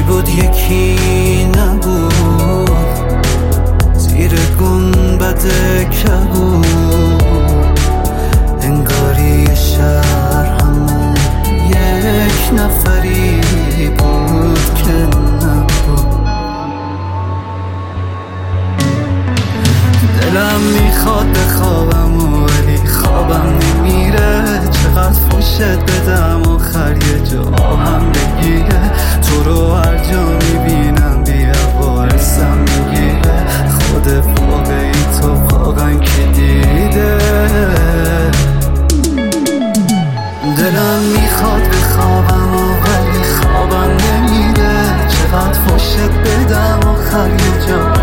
بود یکی نبود، زیر گنبد کبود. انگاری شهر همون یک نفری بود که نبود. دلم میخواد بخوابم ولی خوابم نمیره. چقدر فوشت بدم آخر یه جا هم بگیره. تو رو هر جا میبینم بیا وارسم میگیره. خود واقعی تو واقعا که دیده. دلم میخواد بخوابم ولی خوابم نمیره. چقدر فوشت بدم آخر یه جا